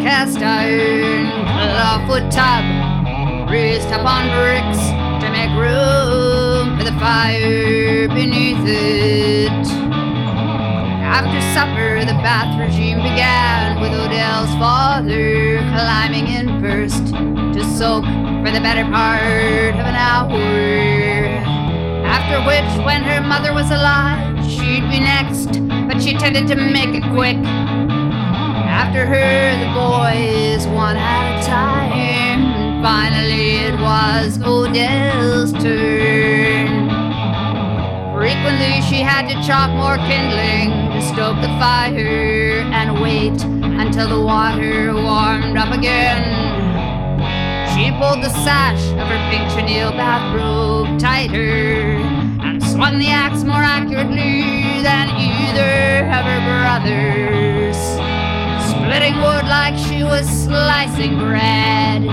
cast iron clawfoot tub, raised upon bricks to make room for the fire beneath it. After supper, the bath regime began, with Odell's father climbing in first to soak for the better part of an hour. After which, when her mother was alive, she'd be next, but she tended to make it quick. After her, the boys, one at a time, and finally it was Odell's turn. Frequently she had to chop more kindling to stoke the fire and wait until the water warmed up again. She pulled the sash of her pink chenille bathrobe tighter and swung the axe more accurately than either of her brothers, splitting wood like she was slicing bread.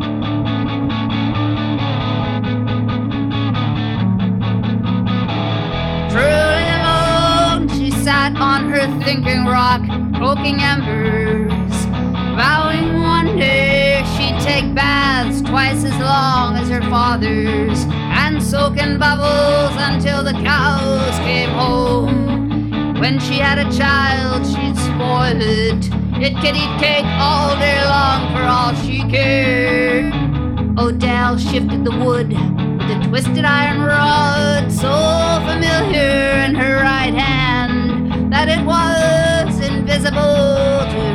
Truly alone, she sat on her thinking rock, poking embers, vowing one day she'd take baths twice as long as her father's, and soak in bubbles until the cows came home. When she had a child, she'd spoil it. It could eat cake all day long for all she cared. Odell shifted the wood with a twisted iron rod, so familiar in her right hand that it was invisible to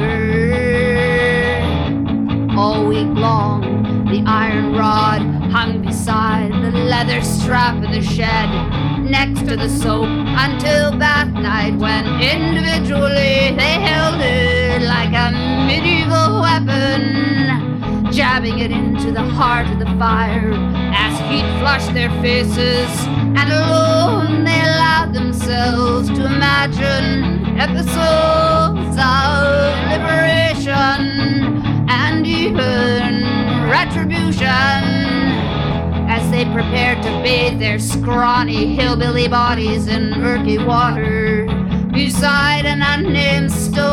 her. All week long, the iron rod hung beside the leather strap in the shed next to the soap until bath night, when individually they held it like a medieval weapon, jabbing it into the heart of the fire as heat flushed their faces, and alone they allowed themselves to imagine episodes of liberation and even retribution as they prepared to bathe their scrawny hillbilly bodies in murky water beside an unnamed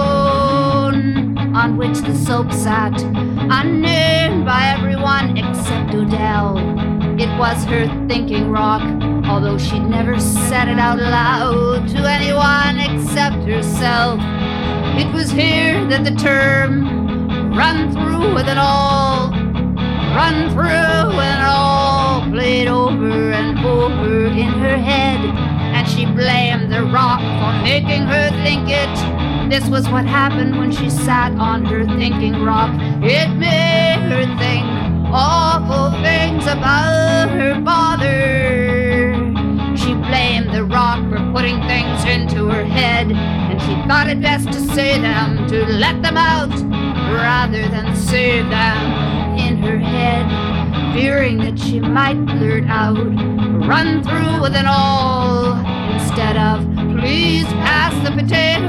stone on which the soap sat, unnamed by everyone except Odell. It was her thinking rock, although she'd never said it out loud to anyone except herself. It was here that the term "run through with it all," "run through with it all," played over and over in her head, and she blamed the rock for making her think it. This was what happened when she sat on her thinking rock. It made her think awful things about her father. She blamed the rock for putting things into her head, and she thought it best to say them, to let them out, rather than say them in her head, fearing that she might blurt out, "Run through with it all," instead of "Please pass the potatoes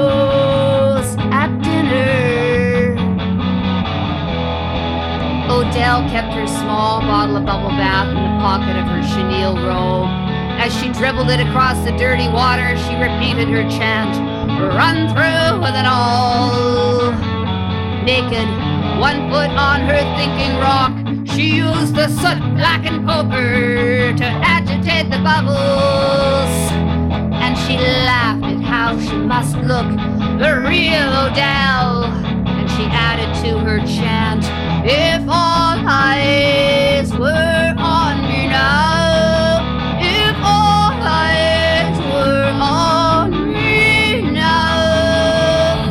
at dinner." Odell kept her small bottle of bubble bath in the pocket of her chenille robe. As she dribbled it across the dirty water, she repeated her chant, "Run through with it all." Naked, one foot on her thinking rock, she used the soot-blackened poker to agitate the bubbles, and she laughed at how she must look, the real Odell, and she added to her chant, "If all eyes were on me now, if all eyes were on me now."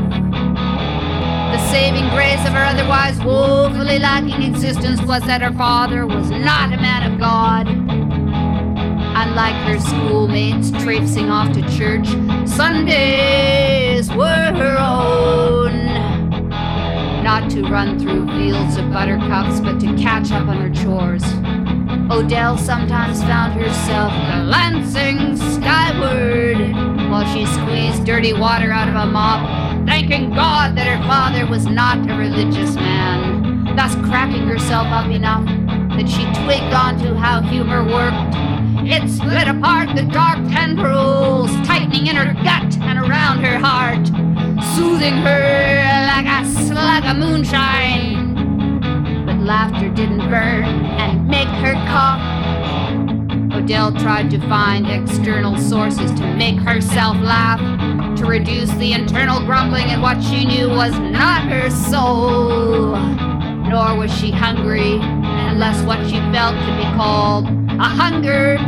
The saving grace of her otherwise woefully lacking existence was that her father was not a man of God. Unlike her schoolmates traipsing off to church, Sundays were her own. Not to run through fields of buttercups, but to catch up on her chores. Odell sometimes found herself glancing skyward while she squeezed dirty water out of a mop, thanking God that her father was not a religious man, thus cracking herself up enough that she twigged onto how humor worked. It split apart the dark tendrils, tightening in her gut and around her heart, soothing her like a slap moonshine. But laughter didn't burn and make her cough. Odell tried to find external sources to make herself laugh, to reduce the internal grumbling in what she knew was not her soul. Nor was she hungry, unless what she felt could be called a hunger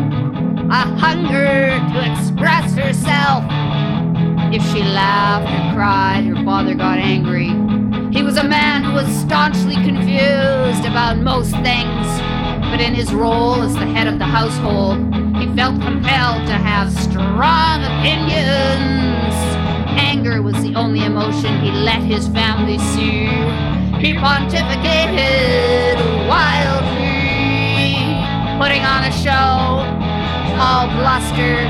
to express herself. If she laughed or cried, her father got angry. He was a man who was staunchly confused about most things, but in his role as the head of the household, he felt compelled to have strong opinions. Anger was the only emotion he let his family see. He pontificated wildly, putting on a show, all bluster,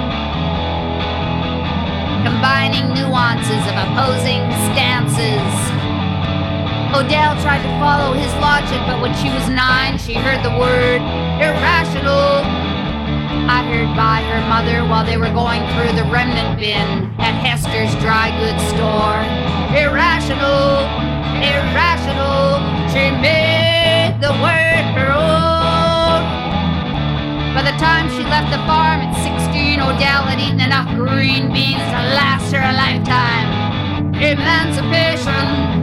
combining nuances of opposing stances. Odell tried to follow his logic, but when she was 9, she heard the word irrational uttered by her mother while they were going through the remnant bin at Hester's dry goods store. Irrational, she made the word her own. By the time she left the farm at 16, Odell had eaten enough green beans to last her a lifetime. Emancipation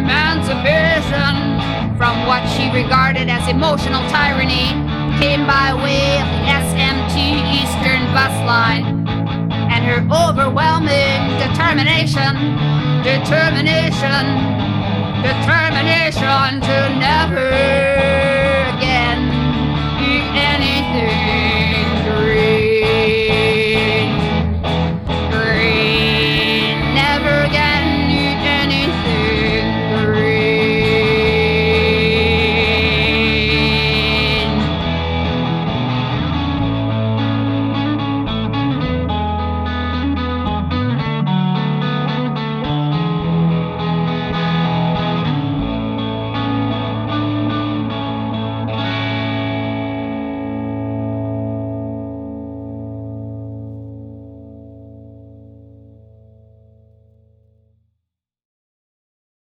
from what she regarded as emotional tyranny came by way of the SMT Eastern bus line, and her overwhelming determination to never again be anything